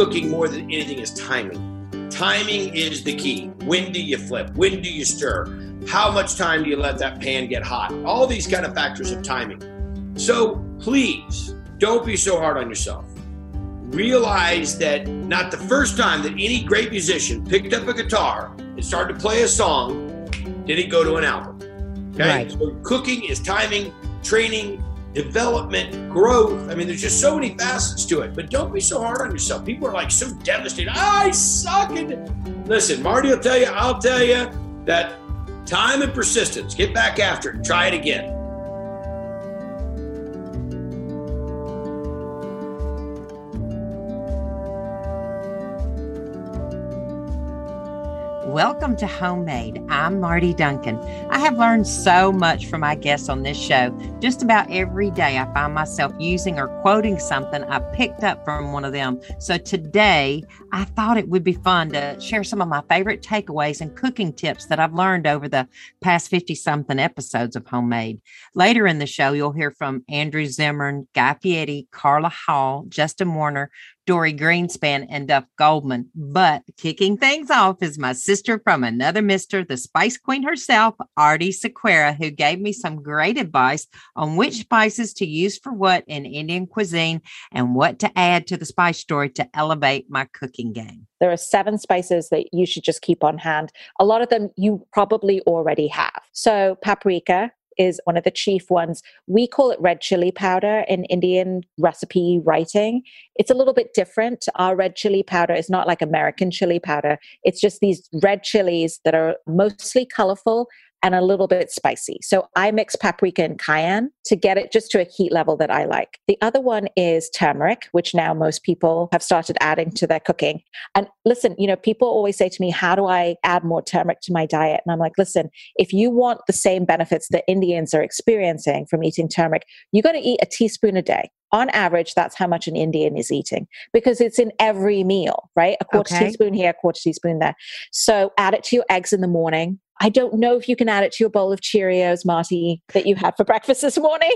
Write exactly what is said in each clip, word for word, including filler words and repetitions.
cooking more than anything is timing. Timing is the key. When do you flip? When do you stir? How much time do you let that pan get hot? All these kind of factors of timing. So please don't be so hard on yourself. Realize that not the first time that any great musician picked up a guitar and started to play a song did he go to an album. Okay? Right. So cooking is timing, training, development, growth. I mean, there's just so many facets to it, but don't be so hard on yourself. People are like so devastated. I suck. And listen, Marty will tell you, I'll tell you that time and persistence, get back after it and try it again. Welcome to Homemade. I'm Marty Duncan. I have learned so much from my guests on this show. Just about every day I find myself using or quoting something I picked up from one of them. So today I thought it would be fun to share some of my favorite takeaways and cooking tips that I've learned over the past fifty-something episodes of Homemade. Later in the show, you'll hear from Andrew Zimmern, Guy Fieri, Carla Hall, Justin Warner, Dory Greenspan, and Duff Goldman. But kicking things off is my sister from another mister, the Spice Queen herself, Artie Sequeira, who gave me some great advice on which spices to use for what in Indian cuisine and what to add to the spice story to elevate my cooking game. There are seven spices that you should just keep on hand. A lot of them you probably already have. So paprika is one of the chief ones. We call it red chili powder in Indian recipe writing. It's a little bit different. Our red chili powder is not like American chili powder. It's just these red chilies that are mostly colorful and a little bit spicy. So I mix paprika and cayenne to get it just to a heat level that I like. The other one is turmeric, which now most people have started adding to their cooking. And listen, you know, people always say to me, how do I add more turmeric to my diet? And I'm like, listen, if you want the same benefits that Indians are experiencing from eating turmeric, you got to eat a teaspoon a day. On average, that's how much an Indian is eating because it's in every meal, right? A quarter Okay. teaspoon here, a quarter teaspoon there. So add it to your eggs in the morning. I don't know if you can add it to your bowl of Cheerios, Marty, that you had for breakfast this morning.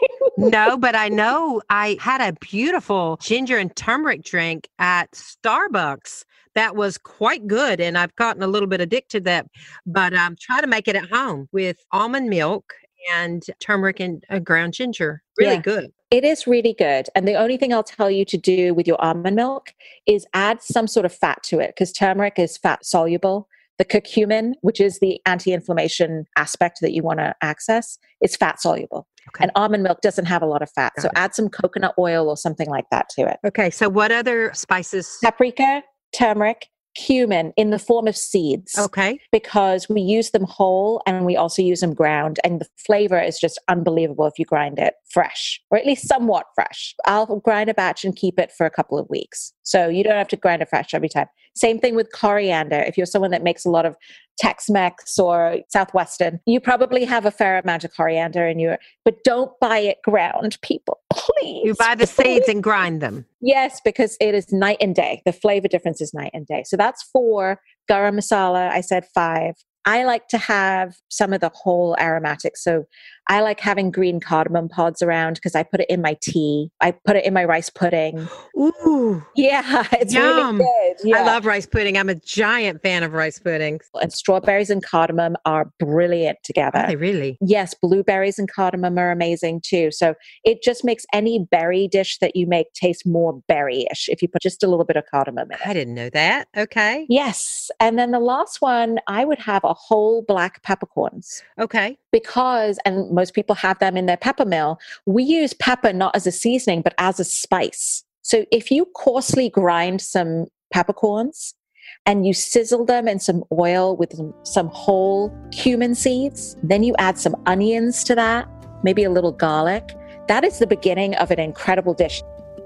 No, but I know I had a beautiful ginger and turmeric drink at Starbucks that was quite good. And I've gotten a little bit addicted to that, but I'm trying to make it at home with almond milk and turmeric and uh, ground ginger. Really Yeah. good. It is really good. And the only thing I'll tell you to do with your almond milk is add some sort of fat to it because turmeric is fat soluble. The curcumin, which is the anti-inflammation aspect that you want to access, is fat soluble. Okay. And almond milk doesn't have a lot of fat. Got So it. add some coconut oil or something like that to it. Okay. So what other spices? Paprika, turmeric, cumin in the form of seeds. Okay. Because we use them whole and we also use them ground. And the flavor is just unbelievable if you grind it fresh, or at least somewhat fresh. I'll grind a batch and keep it for a couple of weeks. So you don't have to grind it fresh every time. Same thing with coriander. If you're someone that makes a lot of Tex-Mex or Southwestern, you probably have a fair amount of coriander in your, but don't buy it ground, people. Please. You buy the seeds and grind them. Yes, because it is night and day. The flavor difference is night and day. So that's four. Garam masala, I said five. I like to have some of the whole aromatics. So I like having green cardamom pods around because I put it in my tea. I put it in my rice pudding. Ooh. Yeah, it's Yum. really good. Yeah. I love rice pudding. I'm a giant fan of rice puddings. And strawberries and cardamom are brilliant together. Are they really? Yes, blueberries and cardamom are amazing too. So it just makes any berry dish that you make taste more berry-ish if you put just a little bit of cardamom in it. I didn't know that. Okay. Yes. And then the last one, I would have a whole black peppercorns. Okay. Because, and most people have them in their pepper mill, we use pepper not as a seasoning, but as a spice. So if you coarsely grind some peppercorns and you sizzle them in some oil with some, some whole cumin seeds, then you add some onions to that, maybe a little garlic, that is the beginning of an incredible dish.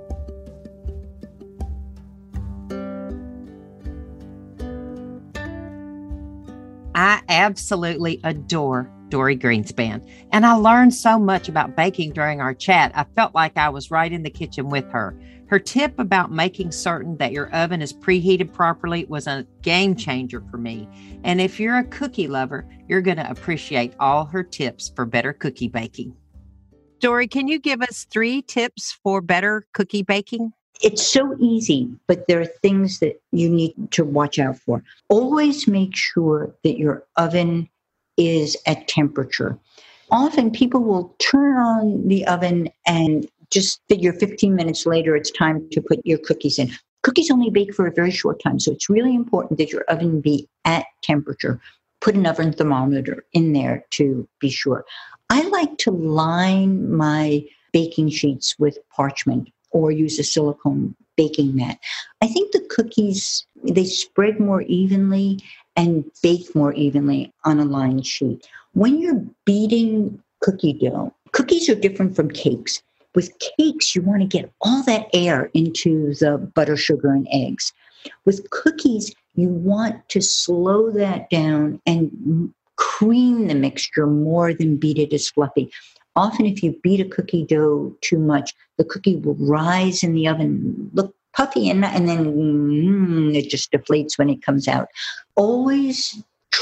I absolutely adore Dory Greenspan, and I learned so much about baking during our chat. I felt like I was right in the kitchen with her. Her tip about making certain that your oven is preheated properly was a game changer for me. And if you're a cookie lover, you're going to appreciate all her tips for better cookie baking. Dory, can you give us three tips for better cookie baking? It's so easy, but there are things that you need to watch out for. Always make sure that your oven is at temperature. Often people will turn on the oven and just figure fifteen minutes later it's time to put your cookies in. Cookies only bake for a very short time, so it's really important that your oven be at temperature. Put an oven thermometer in there to be sure. I like to line my baking sheets with parchment or use a silicone baking mat. I think the cookies, they spread more evenly and bake more evenly on a lined sheet. When you're beating cookie dough, cookies are different from cakes. With cakes, you want to get all that air into the butter, sugar, and eggs. With cookies, you want to slow that down and cream the mixture more than beat it as fluffy. Often if you beat a cookie dough too much, the cookie will rise in the oven, look puffy, and, and then mm, it just deflates when it comes out. Always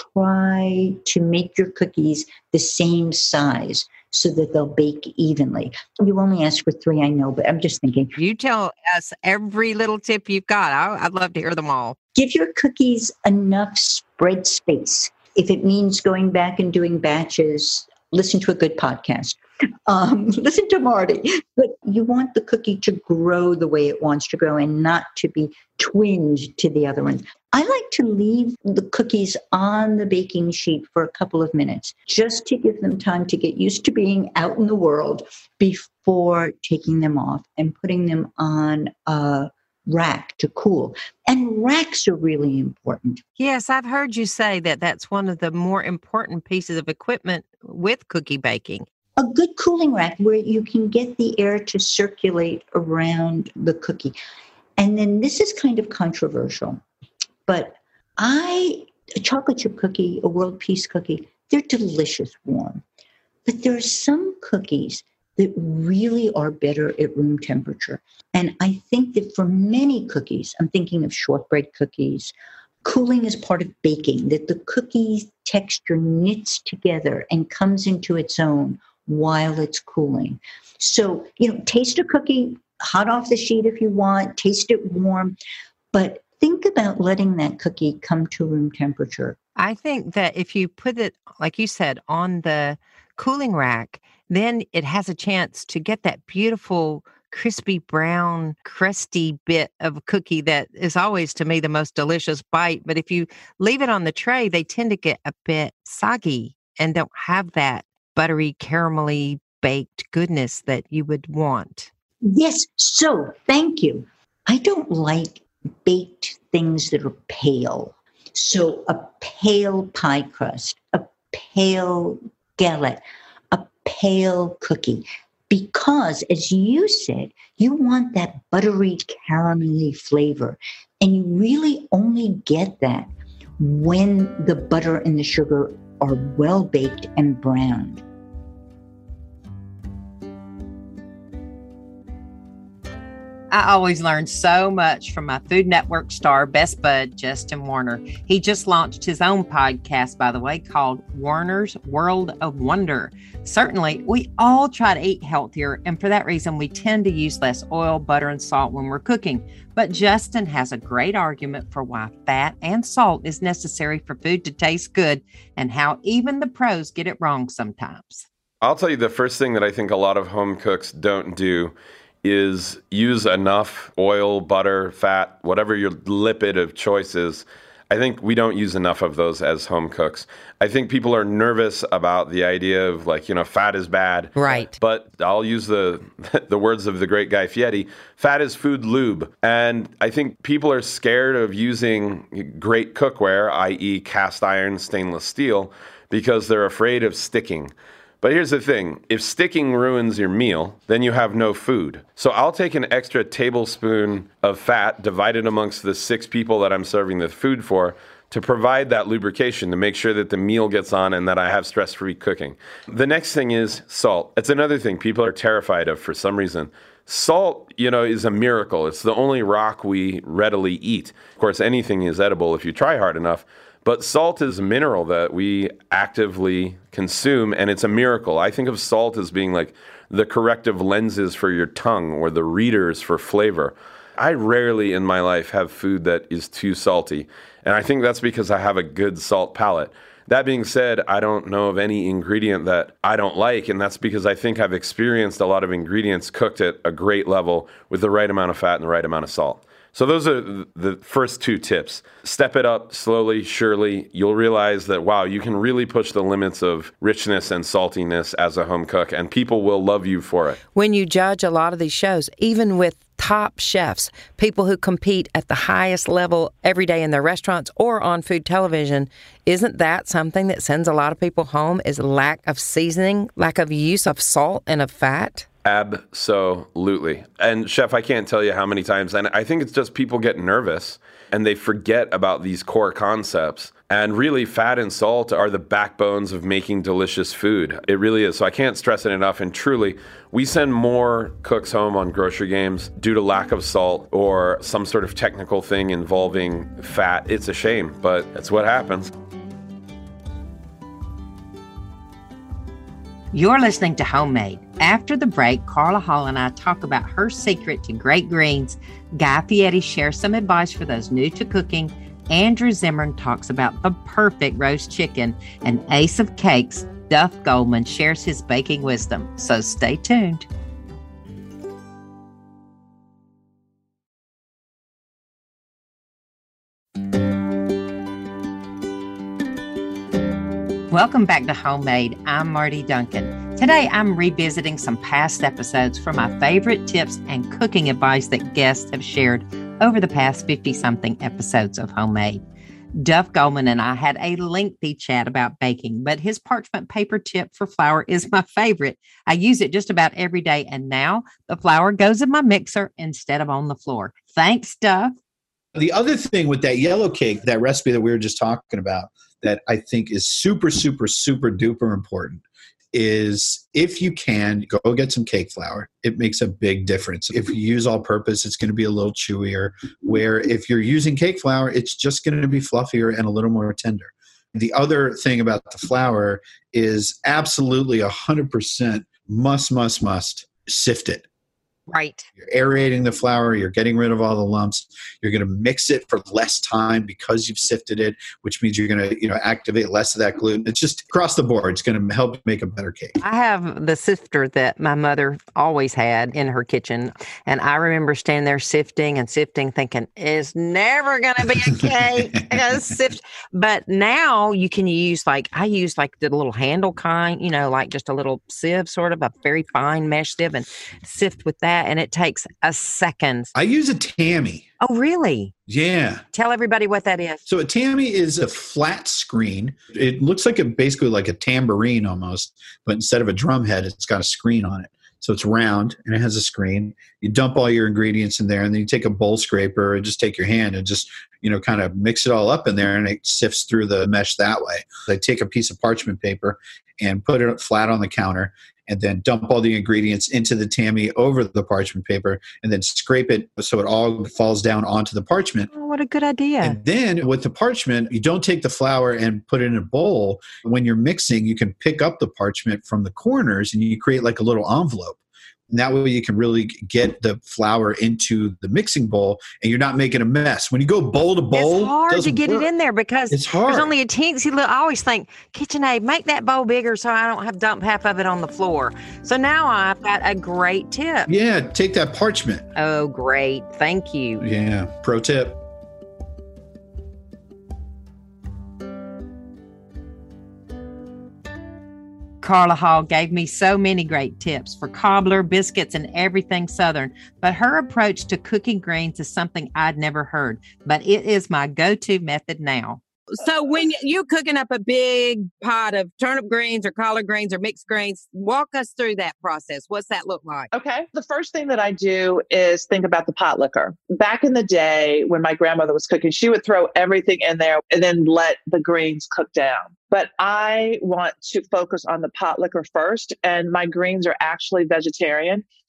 try to make your cookies the same size so that they'll bake evenly. You only asked for three, I know, but I'm just thinking. You tell us every little tip you've got. I, I'd love to hear them all. Give your cookies enough spread space. If it means going back and doing batches, listen to a good podcast. Um, listen to Marty. But you want the cookie to grow the way it wants to grow and not to be twinned to the other ones. I like to leave the cookies on the baking sheet for a couple of minutes just to give them time to get used to being out in the world before taking them off and putting them on a rack to cool. And racks are really important. Yes, I've heard you say that that's one of the more important pieces of equipment with cookie baking. A good cooling rack where you can get the air to circulate around the cookie. And then this is kind of controversial, but I, a chocolate chip cookie, a world peace cookie, they're delicious warm. But there are some cookies that really are better at room temperature. And I think that for many cookies, I'm thinking of shortbread cookies, cooling is part of baking, that the cookie texture knits together and comes into its own while it's cooling. So, you know, taste a cookie hot off the sheet if you want, taste it warm, but think about letting that cookie come to room temperature. I think that if you put it, like you said, on the cooling rack, then it has a chance to get that beautiful, crispy, brown, crusty bit of a cookie that is always, to me, the most delicious bite. But if you leave it on the tray, they tend to get a bit soggy and don't have that buttery, caramelly baked goodness that you would want. Yes. So thank you. I don't like baked things that are pale. So a pale pie crust, a pale galette, a pale cookie. Because, as you said, you want that buttery, caramelly flavor. And you really only get that when the butter and the sugar are well baked and browned. I always learn so much from my Food Network star, best bud, Justin Werner. He just launched his own podcast, by the way, called Werner's World of Wonder. Certainly, we all try to eat healthier, and for that reason, we tend to use less oil, butter, and salt when we're cooking. But Justin has a great argument for why fat and salt is necessary for food to taste good, and how even the pros get it wrong sometimes. I'll tell you the first thing that I think a lot of home cooks don't do is use enough oil, butter, fat, whatever your lipid of choice is. I think we don't use enough of those as home cooks. I think people are nervous about the idea of, like, you know, fat is bad. Right. But I'll use the the words of the great Guy Fieri, fat is food lube. And I think people are scared of using great cookware, that is cast iron, stainless steel, because they're afraid of sticking. But here's the thing, if sticking ruins your meal, then you have no food. So I'll take an extra tablespoon of fat divided amongst the six people that I'm serving the food for to provide that lubrication, to make sure that the meal gets on and that I have stress-free cooking. The next thing is salt. It's another thing people are terrified of for some reason. Salt, you know, is a miracle. It's the only rock we readily eat. Of course, anything is edible if you try hard enough. But salt is a mineral that we actively consume, and it's a miracle. I think of salt as being like the corrective lenses for your tongue or the readers for flavor. I rarely in my life have food that is too salty. And I think that's because I have a good salt palate. That being said, I don't know of any ingredient that I don't like, and that's because I think I've experienced a lot of ingredients cooked at a great level with the right amount of fat and the right amount of salt. So those are the first two tips. Step it up slowly, surely. You'll realize that, wow, you can really push the limits of richness and saltiness as a home cook, and people will love you for it. When you judge a lot of these shows, even with top chefs, people who compete at the highest level every day in their restaurants or on food television, isn't that something that sends a lot of people home, is lack of seasoning, lack of use of salt and of fat? Absolutely. And Chef, I can't tell you how many times, and I think it's just people get nervous and they forget about these core concepts. And really, fat and salt are the backbones of making delicious food. It really is. So I can't stress it enough. And truly, we send more cooks home on grocery games due to lack of salt or some sort of technical thing involving fat. It's a shame, but that's what happens. You're listening to Homemade. After the break, Carla Hall and I talk about her secret to great greens. Guy Fieri shares some advice for those new to cooking. Andrew Zimmern talks about the perfect roast chicken. And Ace of Cakes, Duff Goldman, shares his baking wisdom. So stay tuned. Welcome back to Homemade. I'm Marty Duncan. Today, I'm revisiting some past episodes for my favorite tips and cooking advice that guests have shared over the past fifty-something episodes of Homemade. Duff Goldman and I had a lengthy chat about baking, but his parchment paper tip for flour is my favorite. I use it just about every day, and now the flour goes in my mixer instead of on the floor. Thanks, Duff. The other thing with that yellow cake, that recipe that we were just talking about, that I think is super, super, super duper important is if you can, go get some cake flour. It makes a big difference. If you use all purpose, it's going to be a little chewier, where if you're using cake flour, it's just going to be fluffier and a little more tender. The other thing about the flour is absolutely one hundred percent must, must, must sift it. Right. You're aerating the flour. You're getting rid of all the lumps. You're going to mix it for less time because you've sifted it, which means you're going to, you know, activate less of that gluten. It's just across the board. It's going to help make a better cake. I have the sifter that my mother always had in her kitchen. And I remember standing there sifting and sifting, thinking, it's never going to be a cake. I got to sift. But now you can use like, I use like the little handle kind, you know, like just a little sieve, sort of a very fine mesh sieve, and sift with that. And it takes a second. I use a Tammy. Oh, really? Yeah. Tell everybody what that is. So a Tammy is a flat screen. It looks like a basically like a tambourine almost, but instead of a drum head, it's got a screen on it. So it's round and it has a screen. You dump all your ingredients in there, and then you take a bowl scraper and just take your hand and just, you know, kind of mix it all up in there, and it sifts through the mesh that way. I take a piece of parchment paper and put it flat on the counter, and then dump all the ingredients into the Tammy over the parchment paper, and then scrape it so it all falls down onto the parchment. Oh, what a good idea. And then with the parchment, you don't take the flour and put it in a bowl. When you're mixing, you can pick up the parchment from the corners and you create like a little envelope. And that way you can really get the flour into the mixing bowl, and you're not making a mess. When you go bowl to bowl, it's hard to get work. it in there because it's hard. There's only a teensy little. I always think, KitchenAid, make that bowl bigger so I don't have to dump half of it on the floor. So now I've got a great tip. Yeah, take that parchment. Oh, great. Thank you. Yeah, pro tip. Carla Hall gave me so many great tips for cobbler, biscuits, and everything Southern, but her approach to cooking greens is something I'd never heard, but it is my go-to method now. So when you're cooking up a big pot of turnip greens or collard greens or mixed greens, walk us through that process. What's that look like? Okay. The first thing that I do is think about the pot liquor. Back in the day when my grandmother was cooking, she would throw everything in there and then let the greens cook down. But I want to focus on the pot liquor first, and my greens are actually vegetarian.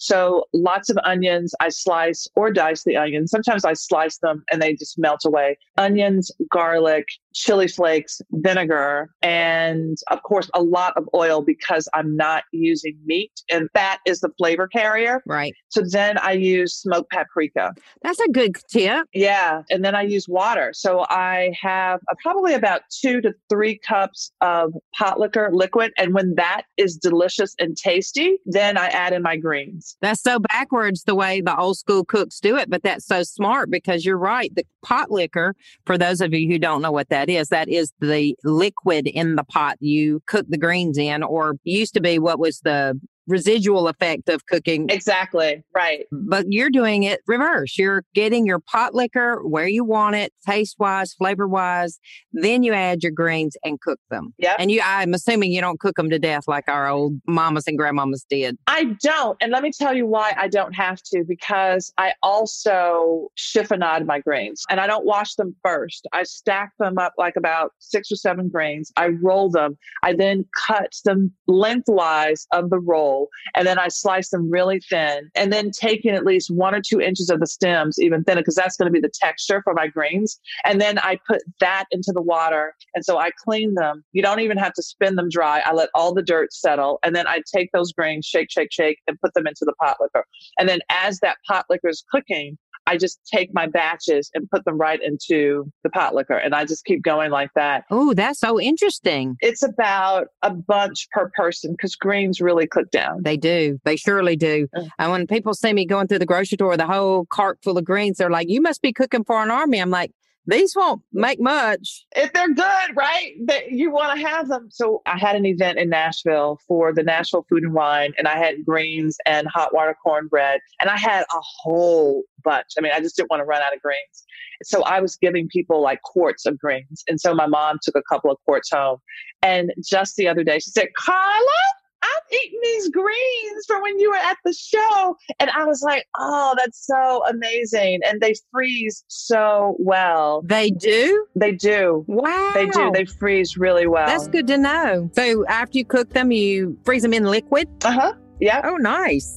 So lots of onions. I slice or dice the onions. Sometimes I slice them and they just melt away. Onions, garlic, chili flakes, vinegar, and of course, a lot of oil because I'm not using meat and fat is the flavor carrier. Right. So then I use smoked paprika. That's a good tip. Yeah. And then I use water. So I have uh, probably about two to three cups of pot liquor liquid. And when that is delicious and tasty, then I add in my greens. That's so backwards the way the old school cooks do it, but that's so smart because you're right. The pot liquor, for those of you who don't know what that is, that is the liquid in the pot you cook the greens in, or used to be what was the residual effect of cooking. Exactly. Right. But you're doing it reverse. You're getting your pot liquor where you want it, taste wise, flavor wise. Then you add your greens and cook them. Yeah. And you, I'm assuming you don't cook them to death like our old mamas and grandmamas did. I don't. And let me tell you why I don't have to, because I also chiffonade my greens and I don't wash them first. I stack them up like about six or seven grains. I roll them. I then cut them lengthwise of the roll. And then I slice them really thin, and then taking at least one or two inches of the stems even thinner, because that's going to be the texture for my greens. And then I put that into the water. And so I clean them. You don't even have to spin them dry. I let all the dirt settle. And then I take those grains, shake, shake, shake, and put them into the pot liquor. And then as that pot liquor is cooking, I just take my batches and put them right into the pot liquor. And I just keep going like that. Oh, that's so interesting. It's about a bunch per person because greens really cook down. They do. They surely do. Mm. And when people see me going through the grocery store with a whole cart full of greens, they're like, you must be cooking for an army. I'm like, these won't make much. If they're good, right? That you want to have them. So I had an event in Nashville for the Nashville Food and Wine, and I had greens and hot water cornbread, and I had a whole bunch. I mean, I just didn't want to run out of greens. So I was giving people like quarts of greens. And so my mom took a couple of quarts home. And just the other day, she said, Carla, I'm eating these greens from when you were at the show. And I was like, oh, that's so amazing. And they freeze so well. They do? They do. Wow. They do. They freeze really well. That's good to know. So after you cook them, you freeze them in liquid? Uh-huh. Yeah. Oh, nice.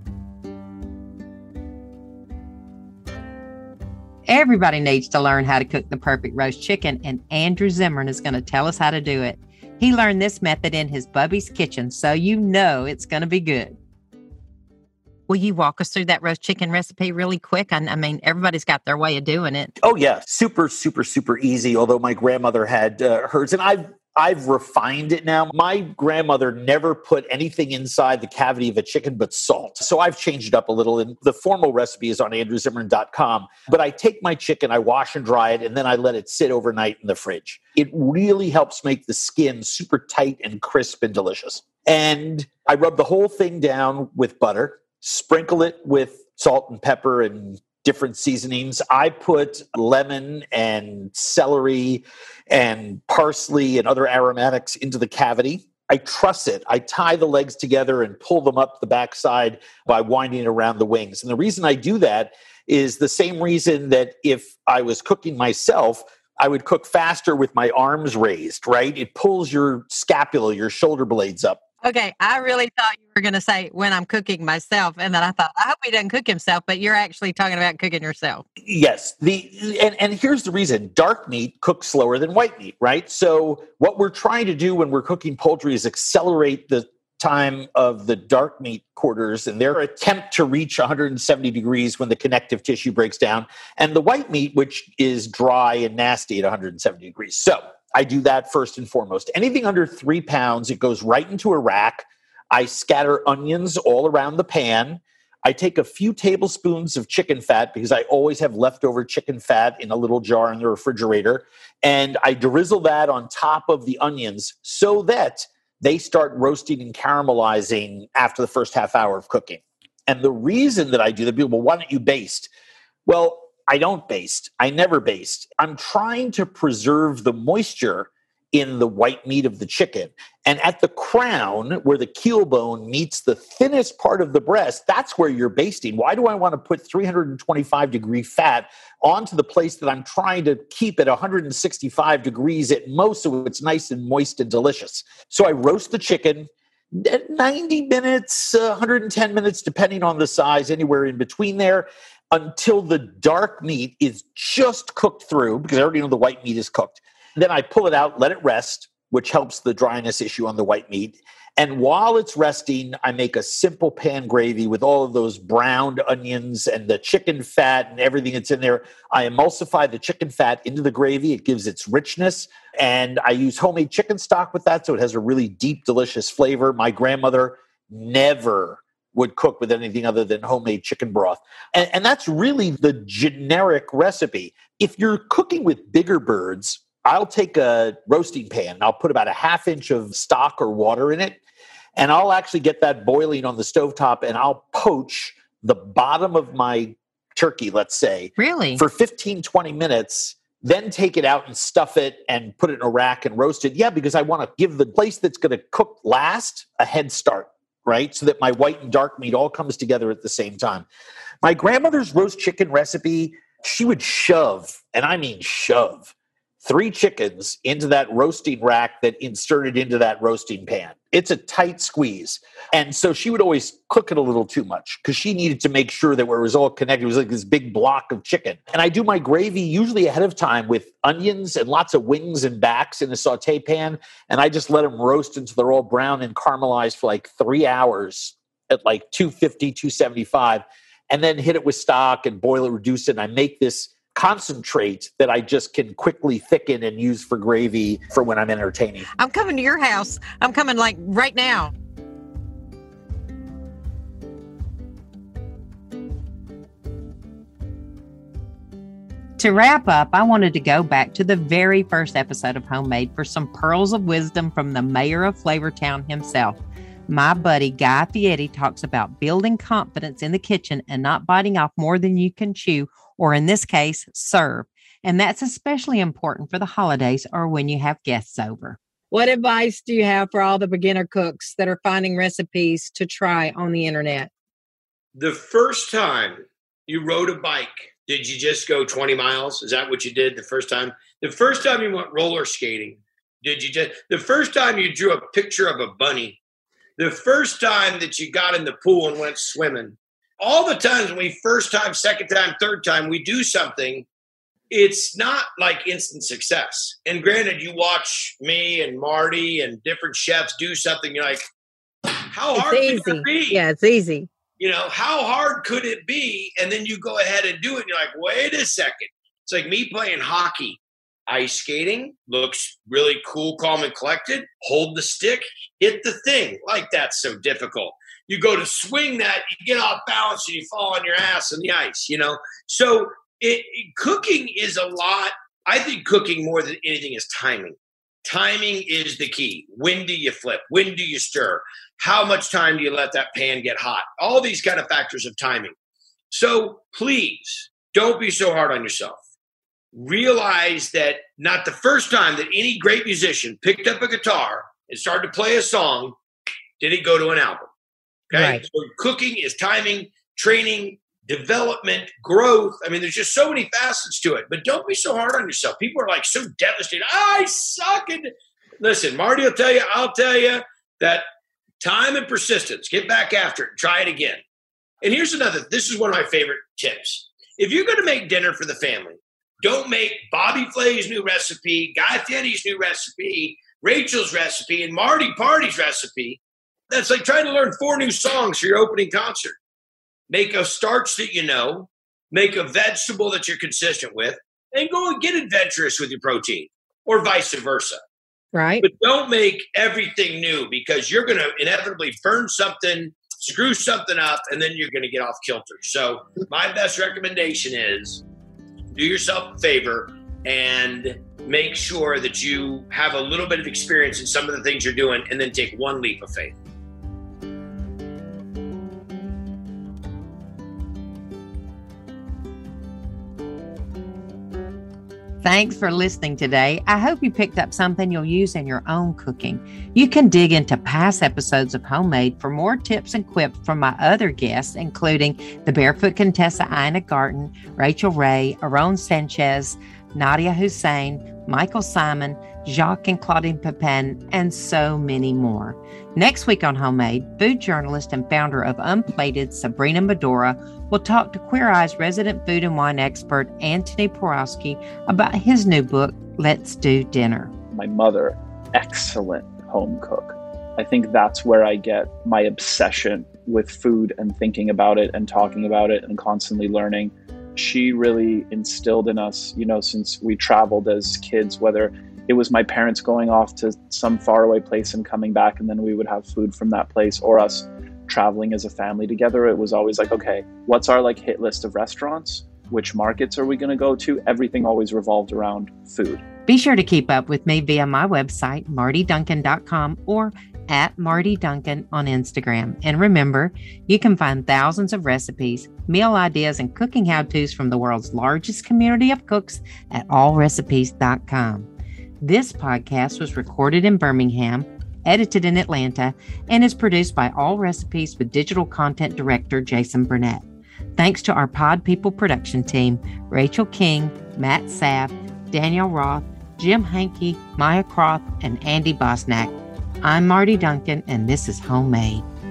Everybody needs to learn how to cook the perfect roast chicken, and Andrew Zimmern is going to tell us how to do it. He learned this method in his Bubby's Kitchen, so you know it's going to be good. Will you walk us through that roast chicken recipe really quick? I, I mean, everybody's got their way of doing it. Oh, yeah. Super, super, super easy, although my grandmother had uh, hers, and I've I've refined it now. My grandmother never put anything inside the cavity of a chicken but salt. So I've changed it up a little. And the formal recipe is on andrew zimmern dot com. But I take my chicken, I wash and dry it, and then I let it sit overnight in the fridge. It really helps make the skin super tight and crisp and delicious. And I rub the whole thing down with butter, sprinkle it with salt and pepper and different seasonings. I put lemon and celery and parsley and other aromatics into the cavity. I truss it. I tie the legs together and pull them up the backside by winding it around the wings. And the reason I do that is the same reason that if I was cooking myself, I would cook faster with my arms raised, right? It pulls your scapula, your shoulder blades up. Okay, I really thought you were going to say when I'm cooking myself, and then I thought, I hope he doesn't cook himself, but you're actually talking about cooking yourself. Yes, the and, and here's the reason. Dark meat cooks slower than white meat, right? So what we're trying to do when we're cooking poultry is accelerate the time of the dark meat quarters and their attempt to reach one hundred seventy degrees when the connective tissue breaks down, and the white meat, which is dry and nasty at one hundred seventy degrees. So I do that first and foremost. Anything under three pounds, it goes right into a rack. I scatter onions all around the pan. I take a few tablespoons of chicken fat because I always have leftover chicken fat in a little jar in the refrigerator. And I drizzle that on top of the onions so that they start roasting and caramelizing after the first half hour of cooking. And the reason that I do that, people, well, why don't you baste? Well, I don't baste. I never baste. I'm trying to preserve the moisture in the white meat of the chicken. And at the crown, where the keel bone meets the thinnest part of the breast, that's where you're basting. Why do I want to put three hundred twenty-five degree fat onto the place that I'm trying to keep at one hundred sixty-five degrees at most so it's nice and moist and delicious? So I roast the chicken. ninety minutes, uh, one hundred ten minutes, depending on the size, anywhere in between there, until the dark meat is just cooked through, because I already know the white meat is cooked. Then I pull it out, let it rest, which helps the dryness issue on the white meat. And while it's resting, I make a simple pan gravy with all of those browned onions and the chicken fat and everything that's in there. I emulsify the chicken fat into the gravy. It gives its richness. And I use homemade chicken stock with that, so it has a really deep, delicious flavor. My grandmother never would cook with anything other than homemade chicken broth. And, and that's really the generic recipe. If you're cooking with bigger birds, I'll take a roasting pan and I'll put about a half inch of stock or water in it. And I'll actually get that boiling on the stovetop and I'll poach the bottom of my turkey, let's say. Really? For fifteen, twenty minutes, then take it out and stuff it and put it in a rack and roast it. Yeah, because I want to give the place that's going to cook last a head start, right? So that my white and dark meat all comes together at the same time. My grandmother's roast chicken recipe, she would shove, and I mean shove, three chickens into that roasting rack that inserted into that roasting pan. It's a tight squeeze. And so she would always cook it a little too much because she needed to make sure that where it was all connected, it was like this big block of chicken. And I do my gravy usually ahead of time with onions and lots of wings and backs in a saute pan. And I just let them roast until they're all brown and caramelized for like three hours at like two fifty, two seventy-five. And then hit it with stock and boil it, reduce it. And I make this concentrate that I just can quickly thicken and use for gravy for when I'm entertaining. I'm coming to your house. I'm coming like right now. To wrap up, I wanted to go back to the very first episode of Homemade for some pearls of wisdom from the mayor of Flavortown himself. My buddy Guy Fieri talks about building confidence in the kitchen and not biting off more than you can chew, or in this case, serve. And that's especially important for the holidays or when you have guests over. What advice do you have for all the beginner cooks that are finding recipes to try on the internet? The first time you rode a bike, did you just go twenty miles? Is that what you did the first time? The first time you went roller skating, did you just, the first time you drew a picture of a bunny, the first time that you got in the pool and went swimming, all the times when we first time, second time, third time, we do something, it's not like instant success. And granted, you watch me and Marty and different chefs do something, you're like, how hard it's could easy. it be? Yeah, it's easy. You know, how hard could it be? And then you go ahead and do it. And you're like, wait a second. It's like me playing hockey. Ice skating looks really cool, calm, and collected. Hold the stick, hit the thing. Like, that's so difficult. You go to swing that, you get off balance, and you fall on your ass on the ice, you know? So it, it, cooking is a lot. I think cooking more than anything is timing. Timing is the key. When do you flip? When do you stir? How much time do you let that pan get hot? All these kind of factors of timing. So please don't be so hard on yourself. Realize that not the first time that any great musician picked up a guitar and started to play a song did he go to an album. Okay. Right. So cooking is timing, training, development, growth. I mean, there's just so many facets to it, but don't be so hard on yourself. People are like so devastated. I suck. And listen, Marty will tell you, I'll tell you that time and persistence, get back after it, try it again. And here's another, this is one of my favorite tips. If you're going to make dinner for the family, don't make Bobby Flay's new recipe, Guy Fieri's new recipe, Rachel's recipe, and Marty Party's recipe. That's like trying to learn four new songs for your opening concert. Make a starch that you know, make a vegetable that you're consistent with, and go and get adventurous with your protein, or vice versa. Right. But don't make everything new, because you're going to inevitably burn something, screw something up, and then you're going to get off kilter. So my best recommendation is do yourself a favor and make sure that you have a little bit of experience in some of the things you're doing, and then take one leap of faith. Thanks for listening today. I hope you picked up something you'll use in your own cooking. You can dig into past episodes of Homemade for more tips and quips from my other guests, including the Barefoot Contessa Ina Garten, Rachel Ray, Aaron Sanchez, Nadia Hussein, Michael Simon, Jacques and Claudine Pepin, and so many more. Next week on Homemade, food journalist and founder of Unplated, Sabrina Medora, will talk to Queer Eye's resident food and wine expert, Anthony Porowski, about his new book, Let's Do Dinner. My mother, excellent home cook. I think that's where I get my obsession with food and thinking about it and talking about it and constantly learning. She really instilled in us, you know, since we traveled as kids, whether it was my parents going off to some faraway place and coming back, and then we would have food from that place, or us traveling as a family together. It was always like, okay, what's our like hit list of restaurants? Which markets are we going to go to? Everything always revolved around food. Be sure to keep up with me via my website, marty duncan dot com, or at Marty Duncan on Instagram. And remember, you can find thousands of recipes, meal ideas, and cooking how-tos from the world's largest community of cooks at all recipes dot com. This podcast was recorded in Birmingham, edited in Atlanta, and is produced by All Recipes with digital content director Jason Burnett. Thanks to our Pod People production team, Rachel King, Matt Saff, Danielle Roth, Jim Hankey, Maya Croft, and Andy Bosnack. I'm Marty Duncan, and this is Homemade.